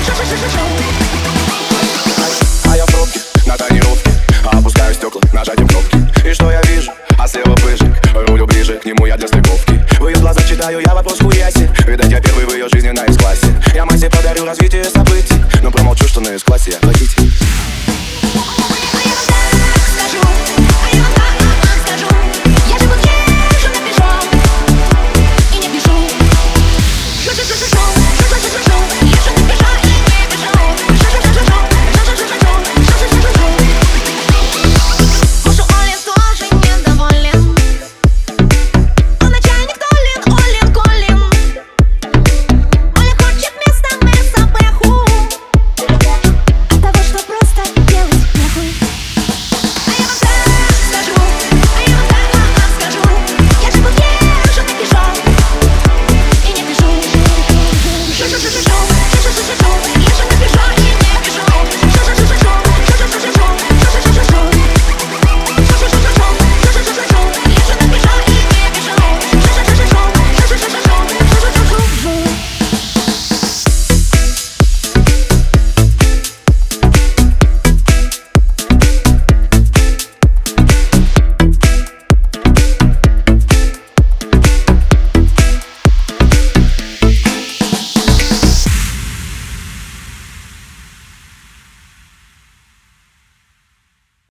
А я в пробке, на тонировке, опускаю стекла, нажатием кнопки. И что я вижу? А слева пыжик, рулю ближе, к нему я для стыковки. В ее глаза читаю я вопрос хуяси. Видать, я первый в ее жизни на S-классе. Я массе подарю развитие событий, но промолчу, что на S-классе я водитель.